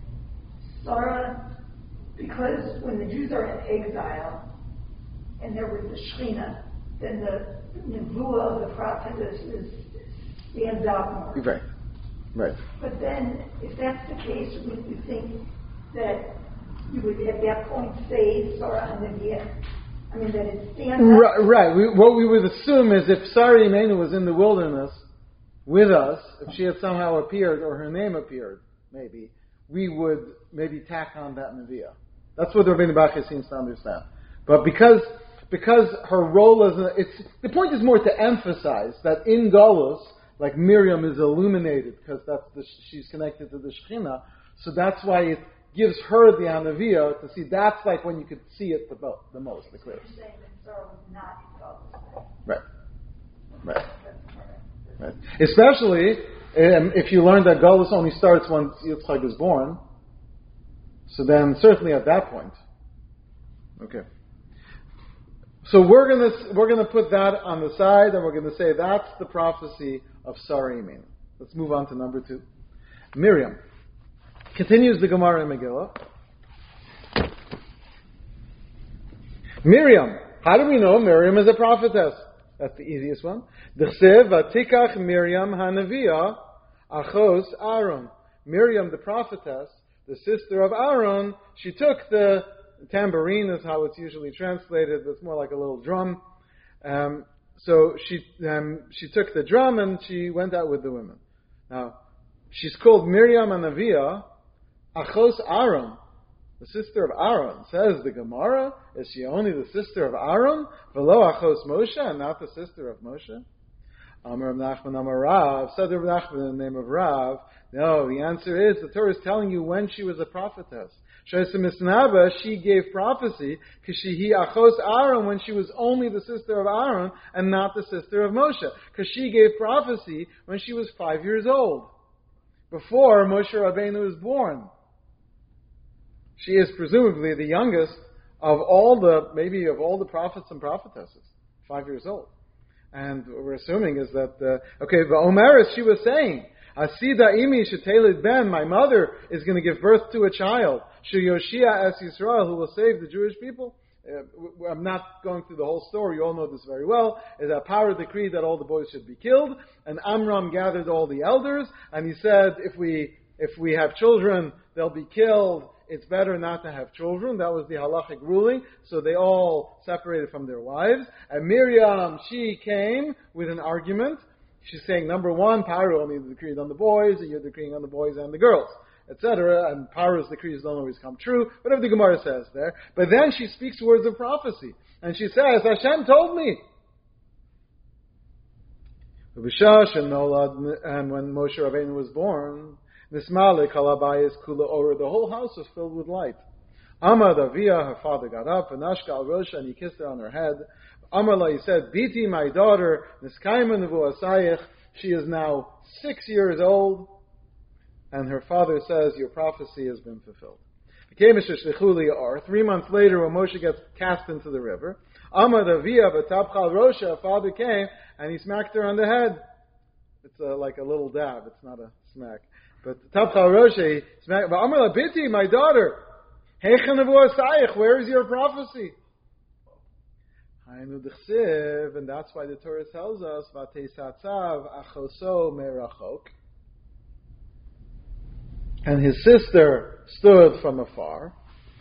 Sarah, because when the Jews are in exile and there was the Shekhinah, then the nevuah of the prophet is, is, stands out more. Right, right. But then, if that's the case, would you think that you would at that point say Sarah Neviah? I mean, that it stands out? Right, right. We, what we would assume is if Sari Imenu was in the wilderness with us, if she had somehow appeared, or her name appeared, maybe, we would maybe tack on that Neviah. That's what Rabbeinu Bachya seems to understand. But because because her role as a, it's the point is more to emphasize that in Galus, like Miriam is illuminated because that's the, she's connected to the Shekhinah, so that's why it gives her the Anaviyah to see. That's like when you could see it the, mo- the most, the clearest. You're saying that Sarah was not in Galus. Right, right, right. Especially um, if you learn that Galus only starts when Yitzchak is born. So then, certainly at that point. Okay. So we're gonna we're gonna put that on the side, and we're gonna say that's the prophecy of Sari Imenu. Let's move on to number two. Miriam. Continues the Gemara in Megillah. Miriam. How do we know Miriam is a prophetess? That's the easiest one. D'chsev vatikach Miriam hanaviyah achos Aaron. Miriam, the prophetess, the sister of Aaron, she took the tambourine, is how it's usually translated, but it's more like a little drum. Um, so she um, she took the drum and she went out with the women. Now, she's called Miriam Hanaviyah, Achos Aaron, the sister of Aaron. Says the Gemara, is she only the sister of Aaron? Velo Achos Moshe, and not the sister of Moshe? Amar Nachman Amar Rav, said Rav Nachman in the name of Rav. No, the answer is, the Torah is telling you when she was a prophetess. She gave prophecy because she achos Aaron when she was only the sister of Aaron and not the sister of Moshe. Because she gave prophecy when she was five years old, before Moshe Rabbeinu was born. She is presumably the youngest of all the, maybe of all the prophets and prophetesses, five years old. And what we're assuming is that, uh, okay, the Omeris, she was saying, Asida imi shetelid ben, my mother is going to give birth to a child, Sheyoshia es Yisrael, who will save the Jewish people. Uh, I'm not going through the whole story, you all know this very well, is that Parah decreed that all the boys should be killed, and Amram gathered all the elders, and he said, if we if we have children, they'll be killed, it's better not to have children. That was the halachic ruling, so they all separated from their wives. And Miriam, she came with an argument. She's saying, number one, Paro only decreed on the boys, and you're decreeing on the boys and the girls, et cetera. And Paro's decrees don't always come true, whatever the Gemara says there. But then she speaks words of prophecy, and she says, Hashem told me. And when Moshe Rabbeinu was born, Nismale kalabayis kula ora, the whole house was filled with light. Amar Davia, her father got up, and Ashka al Rosha, and he kissed her on her head. Amarla, he said, Biti, my daughter, Niskaima nevuasayich, She is now six years old, and her father says, your prophecy has been fulfilled. Three months later, when Moshe gets cast into the river, Amar Avia v'tabchal Rosha, father came and he smacked her on the head. It's a, like a little dab. It's not a smack. But tabchal Rosha, he smacked. But Amar Labiti, my daughter, Heichen nevuasayich, where is your prophecy? Hainu d'chsiv, and that's why the Torah tells us Vatesatzav achoso merachok. And his sister stood from afar.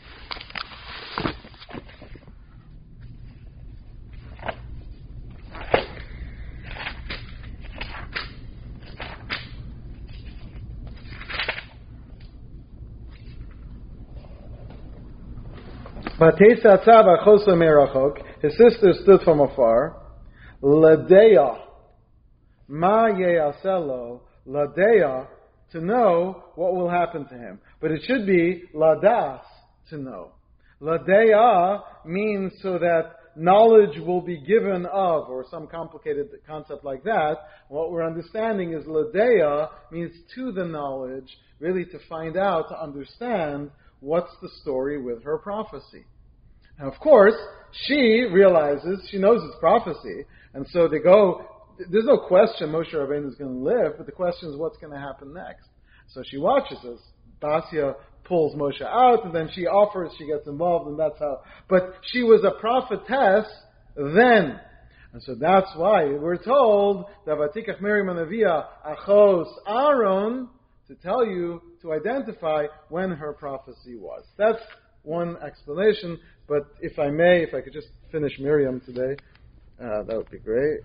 His sister stood from afar. Ladeya, ma yeaselo, ladeya, to know what will happen to him. But it should be ladas, to know. Ladeya means so that knowledge will be given of, or some complicated concept like that. What we're understanding is ladeya means to the knowledge, really to find out, to understand what's the story with her prophecy. And of course, she realizes, she knows it's prophecy, and so they go, there's no question Moshe Rabbeinu is going to live, but the question is what's going to happen next. So she watches as Basia pulls Moshe out, and then she offers, she gets involved, and that's how. But she was a prophetess then. And so that's why we're told that Vatikach Miriam Anavia Achos Aaron, to tell you, to identify when her prophecy was. That's one explanation, but if I may, if I could just finish Miriam today, uh, that would be great.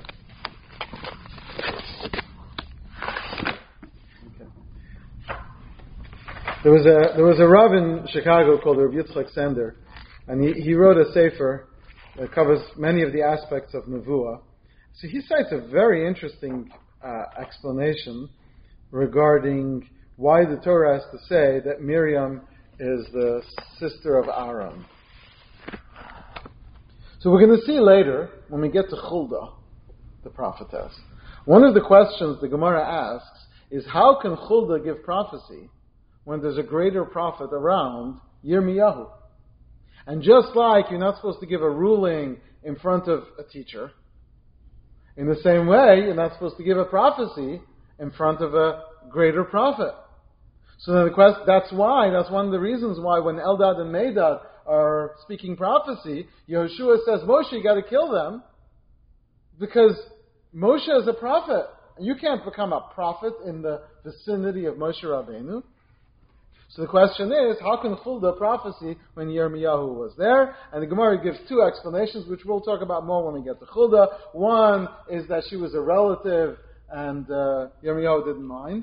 There was a there was a Rav in Chicago called Rav Yitzchak Sender, and he, he wrote a sefer that covers many of the aspects of Nevuah. So he cites a very interesting uh, explanation regarding why the Torah has to say that Miriam is the sister of Aaron. So we're going to see later, when we get to Huldah, the prophetess, one of the questions the Gemara asks is, how can Huldah give prophecy when there's a greater prophet around, Yirmiyahu? And just like you're not supposed to give a ruling in front of a teacher, in the same way, you're not supposed to give a prophecy in front of a greater prophet. So then the question, that's why, that's one of the reasons why when Eldad and Medad are speaking prophecy, Yehoshua says, Moshe, you got to kill them, because Moshe is a prophet. You can't become a prophet in the vicinity of Moshe Rabbeinu. So the question is, how can Huldah prophecy when Yirmiyahu was there? And the Gemara gives two explanations, which we'll talk about more when we get to Huldah. One is that she was a relative and uh, Yirmiyahu didn't mind.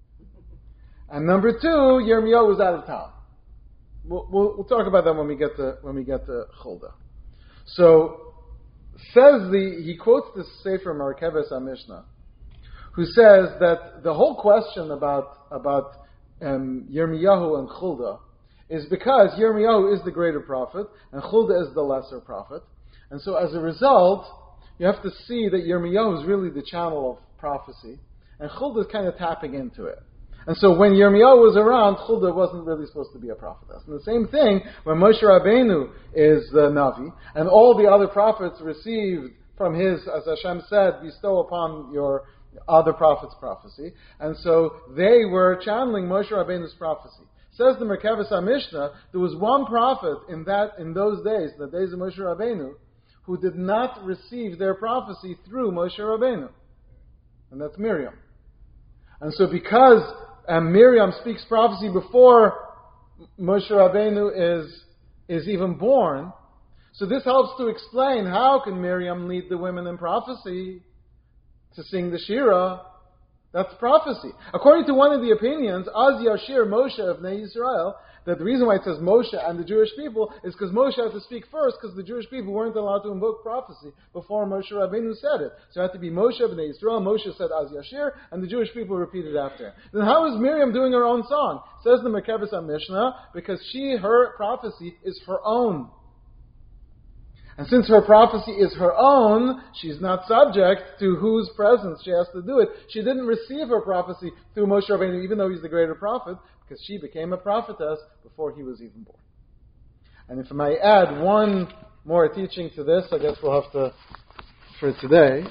And number two, Yirmiyahu was out of town. We'll, we'll, we'll talk about that when we get to when we get to Huldah. So says the he quotes the Sefer Merkeves HaMishnah, who says that the whole question about about um, Yirmiyahu and Huldah is because Yirmiyahu is the greater prophet and Huldah is the lesser prophet, and so as a result, you have to see that Yirmiyahu is really the channel of prophecy, and Huldah is kind of tapping into it. And so when Yirmiyahu was around, Huldah wasn't really supposed to be a prophetess. And the same thing when Moshe Rabbeinu is the Navi, and all the other prophets received from his, as Hashem said, bestow upon your other prophets' prophecy. And so they were channeling Moshe Rabbeinu's prophecy. Says the Merkeves HaMishnah, there was one prophet in that in those days, the days of Moshe Rabbeinu, who did not receive their prophecy through Moshe Rabbeinu. And that's Miriam. And so because um, Miriam speaks prophecy before Moshe Rabbeinu is is even born, so this helps to explain how can Miriam lead the women in prophecy to sing the Shira. That's prophecy. According to one of the opinions, Az Yashir Moshe of Bnei Yisrael, that the reason why it says Moshe and the Jewish people is because Moshe had to speak first, because the Jewish people weren't allowed to invoke prophecy before Moshe Rabbeinu said it. So it had to be Moshe of Bnei Yisrael. Moshe said Az Yashir, and the Jewish people repeated after. Then how is Miriam doing her own song? Says the Merkeves HaMishnah, because she, her prophecy is her own. And since her prophecy is her own, she's not subject to whose presence she has to do it. She didn't receive her prophecy through Moshe Rabbeinu, even though he's the greater prophet, because she became a prophetess before he was even born. And if I may add one more teaching to this, I guess we'll have to, for today.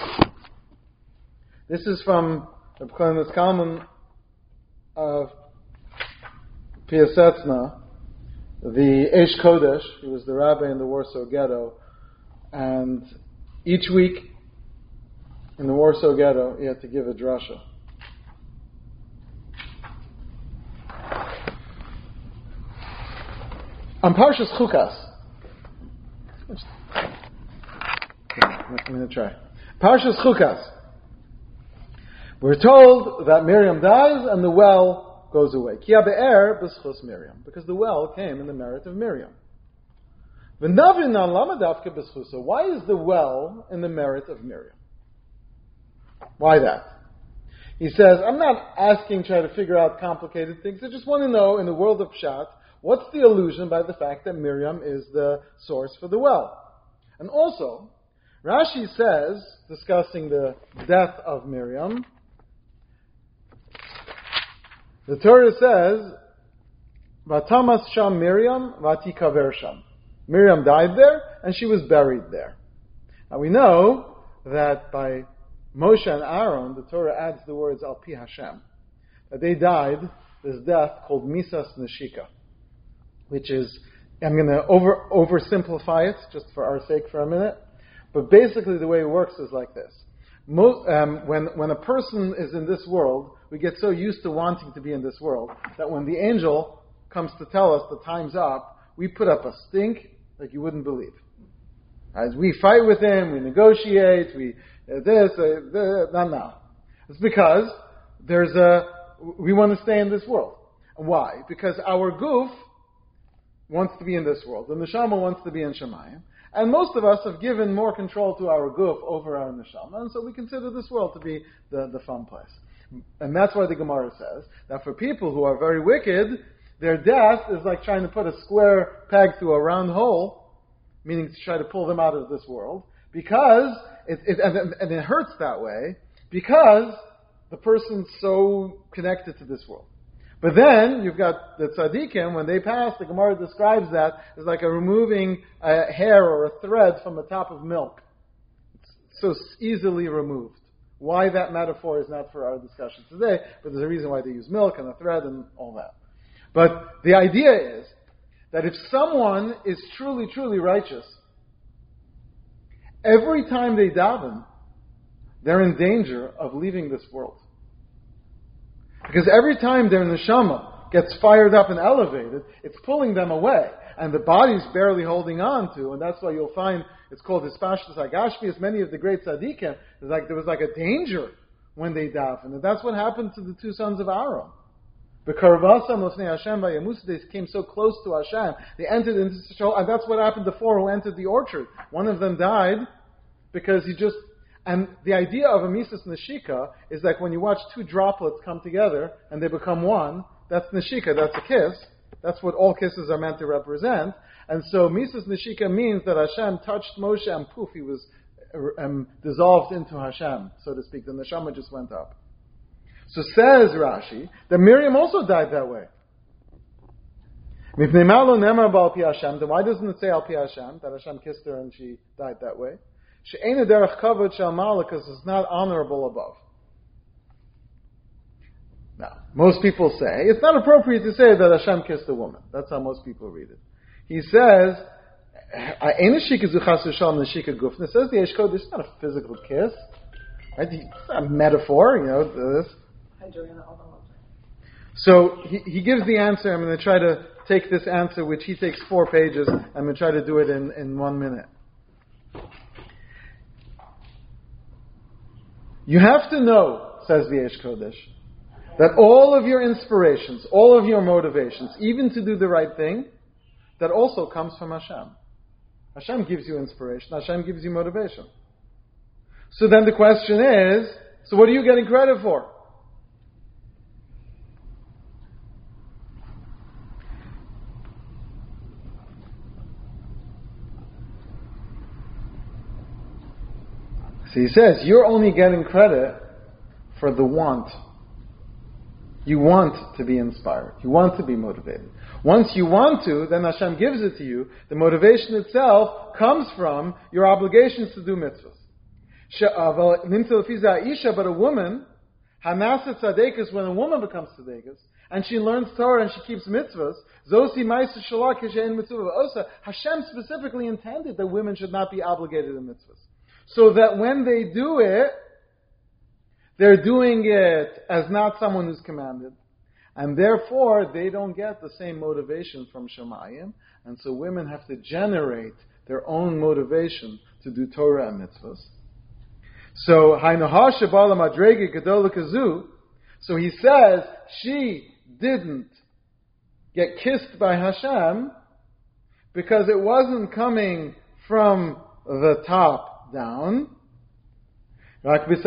This is from Reb Kohenes Kalman of Piasetzna, the Eish Kodesh. He was the rabbi in the Warsaw Ghetto, and each week in the Warsaw Ghetto he had to give a drasha. On Parshas Chukas, I'm going to try. Parshas Chukas, we're told that Miriam dies and the well goes away. Ki ha'be'er b'schus Miriam, because the well came in the merit of Miriam. V'navin al lama davka b'schusa. Why is the well in the merit of Miriam? Why that? He says, I'm not asking, try to figure out complicated things. I just want to know, in the world of Pshat, what's the illusion by the fact that Miriam is the source for the well? And also, Rashi says, discussing the death of Miriam, the Torah says, "Vatamas sham Miriam, vatikaver sham." Miriam died there, and she was buried there. Now we know that by Moshe and Aaron, the Torah adds the words al pi Hashem, that they died this death called misas neshika, which is, I'm going to over oversimplify it just for our sake for a minute, but basically the way it works is like this. Mo, um, when when a person is in this world, we get so used to wanting to be in this world that when the angel comes to tell us the time's up, we put up a stink like you wouldn't believe. As we fight with him, we negotiate, we uh, this, uh, this, no, no. It's because there's a we want to stay in this world. Why? Because our goof wants to be in this world, the neshama wants to be in Shemayim. And most of us have given more control to our goof over our neshama, and so we consider this world to be the, the fun place. And that's why the Gemara says that for people who are very wicked, their death is like trying to put a square peg through a round hole, meaning to try to pull them out of this world, because it, it and, and it hurts that way, because the person's so connected to this world. But then you've got the tzaddikim, when they pass, the Gemara describes that as like a removing a hair or a thread from the top of milk. It's so easily removed. Why that metaphor is not for our discussion today, but there's a reason why they use milk and a thread and all that. But the idea is that if someone is truly, truly righteous, every time they daven, they're in danger of leaving this world. Because every time their neshama gets fired up and elevated, it's pulling them away. And the body's barely holding on to, and that's why you'll find it's called Hispashtus Agashmius. Many of the great tzaddikim, like, there was like a danger when they davened. And that's what happened to the two sons of Aaron. The Karvasam Lefnei Hashem Vayamusa, they came so close to Hashem. They entered into such a, and that's what happened to four who entered the orchard. One of them died because he just, and the idea of a Misas Neshika is like when you watch two droplets come together and they become one, that's Neshika, that's a kiss. That's what all kisses are meant to represent. And so Misas Neshika means that Hashem touched Moshe and poof, he was um, dissolved into Hashem, so to speak. The neshama just went up. So says Rashi that Miriam also died that way. Then why doesn't it say Al Pi Hashem, that Hashem kissed her and she died that way? Because it's not honorable above. Now, most people say, it's not appropriate to say that Hashem kissed a woman. That's how most people read it. He says, it says the Eish Kodesh, it's not a physical kiss. Right? It's a metaphor, you know, this. So he, he gives the answer. I'm going to try to take this answer, which he takes four pages. I'm going to try to do it in, in one minute. You have to know, says the Eish Kodesh, that all of your inspirations, all of your motivations, even to do the right thing, that also comes from Hashem. Hashem gives you inspiration. Hashem gives you motivation. So then the question is, so what are you getting credit for? So he says, you're only getting credit for the want. You want to be inspired. You want to be motivated. Once you want to, then Hashem gives it to you. The motivation itself comes from your obligations to do mitzvahs. But a woman, Hanasa Tzadekas, when a woman becomes Tzadekas, and she learns Torah and she keeps mitzvahs, Zosi Maisa Shalak Kishein Mitzvah Osa, Hashem specifically intended that women should not be obligated in mitzvahs. So that when they do it, they're doing it as not someone who's commanded. And therefore, they don't get the same motivation from Shemayim. And so women have to generate their own motivation to do Torah and mitzvahs. So, so he says, she didn't get kissed by Hashem because it wasn't coming from the top down. But this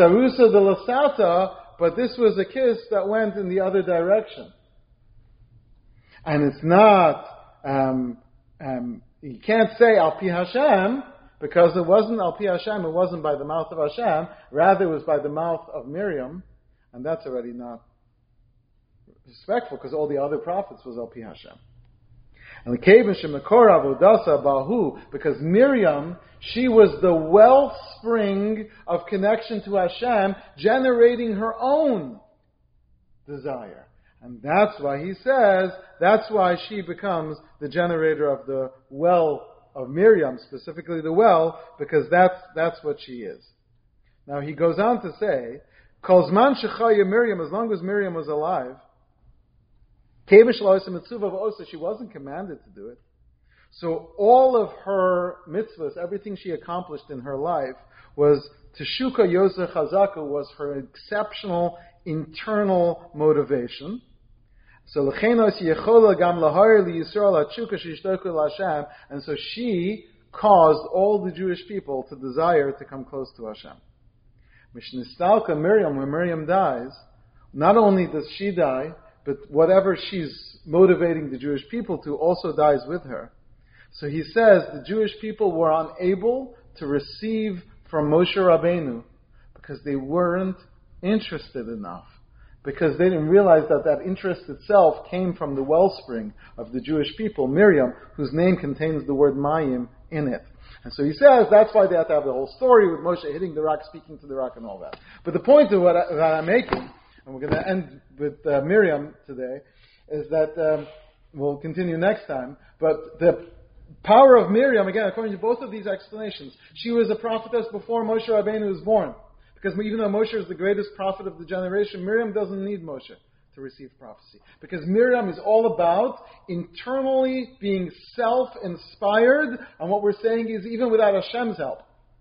was a kiss that went in the other direction. And it's not, um, um, you can't say Al Pi Hashem, because it wasn't Al Pi Hashem, it wasn't by the mouth of Hashem, rather it was by the mouth of Miriam, and that's already not respectful, because all the other prophets was Al Pi Hashem. And the Kevish and Makor Avodasa Bahu, because Miriam, she was the wellspring of connection to Hashem, generating her own desire. And that's why he says, that's why she becomes the generator of the well of Miriam, specifically the well, because that's that's what she is. Now he goes on to say, Kolzman Shechaya Miriam, as long as Miriam was alive, Kevish Lois Mitzvah Osa, she wasn't commanded to do it. So all of her mitzvahs, everything she accomplished in her life, was Teshuka Yosef Chazaka, was her exceptional internal motivation. So L'chenos Yechola Gam Lahar Yisrael Hatshuka Shishtoku L'Hashem, and so she caused all the Jewish people to desire to come close to Hashem. Mishnistalka Miriam, when Miriam dies, not only does she die, but whatever she's motivating the Jewish people to also dies with her. So he says the Jewish people were unable to receive from Moshe Rabbeinu because they weren't interested enough. Because they didn't realize that that interest itself came from the wellspring of the Jewish people, Miriam, whose name contains the word Mayim in it. And so he says that's why they have to have the whole story with Moshe hitting the rock, speaking to the rock, and all that. But the point of what I, that I'm making, and we're going to end with uh, Miriam today, is that um, we'll continue next time. But the power of Miriam, again, according to both of these explanations, she was a prophetess before Moshe Rabbeinu was born. Because even though Moshe is the greatest prophet of the generation, Miriam doesn't need Moshe to receive prophecy. Because Miriam is all about internally being self-inspired, and what we're saying is even without Hashem's help.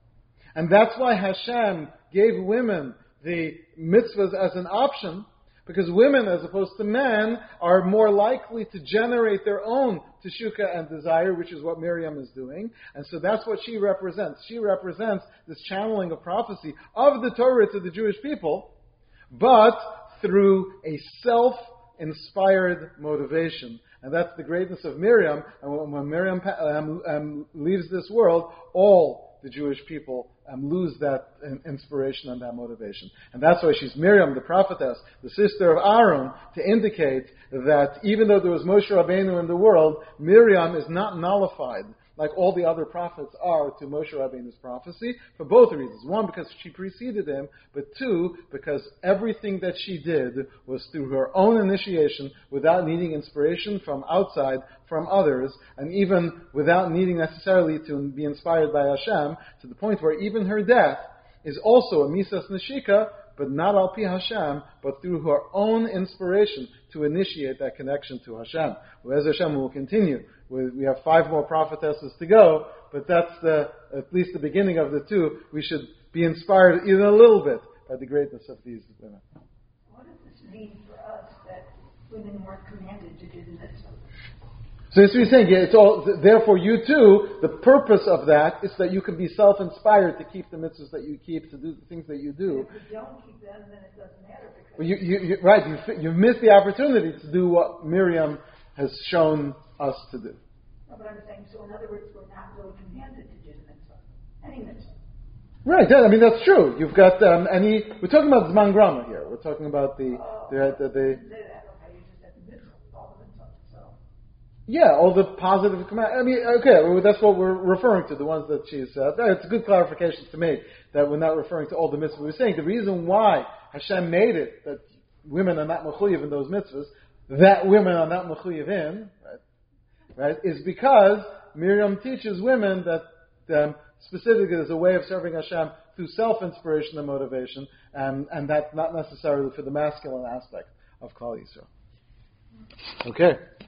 And that's why Hashem gave women the mitzvahs as an option, because women, as opposed to men, are more likely to generate their own teshuka and desire, which is what Miriam is doing. And so that's what she represents. She represents this channeling of prophecy of the Torah to the Jewish people, but through a self-inspired motivation. And that's the greatness of Miriam. And when Miriam um, um, leaves this world, all the Jewish people um, lose that inspiration and that motivation. And that's why she's Miriam, the prophetess, the sister of Aaron, to indicate that even though there was Moshe Rabbeinu in the world, Miriam is not nullified like all the other prophets are to Moshe Rabbeinu's prophecy, for both reasons. One, because she preceded him, but two, because everything that she did was through her own initiation, without needing inspiration from outside, from others, and even without needing necessarily to be inspired by Hashem, to the point where even her death is also a Misas Neshika, but not Al Pi Hashem, but through her own inspiration to initiate that connection to Hashem. Whereas Hashem will continue. We have five more prophetesses to go, but that's the, at least the beginning of the two. We should be inspired even a little bit by the greatness of these women. What does this mean for us that women weren't commanded to do the mitzvah? So that's what he's saying. Yeah, it's all, therefore, you too, the purpose of that is that you can be self-inspired to keep the mitzvahs that you keep, to do the things that you do. If you don't keep them, then it doesn't matter. Because well, you, you, you, right, you, you've missed the opportunity to do what Miriam has shown us to do. No, but I'm saying, so in other words, we're not really commanded to do the mitzvah. Any mitzvah. Right, yeah, I mean that's true. You've got um, any. We're talking about Zman Grama here. We're talking about the the the. the Yeah, all the positive command. I mean, okay, well, that's what we're referring to, the ones that she said. It's a good clarification to me that we're not referring to all the mitzvahs. We're saying the reason why Hashem made it that women are not mechuyev in those mitzvahs, that women are not mechuyev in, right, right, is because Miriam teaches women that um, specifically there's a way of serving Hashem through self-inspiration and motivation, and, and that's not necessarily for the masculine aspect of Klal Yisrael. Okay.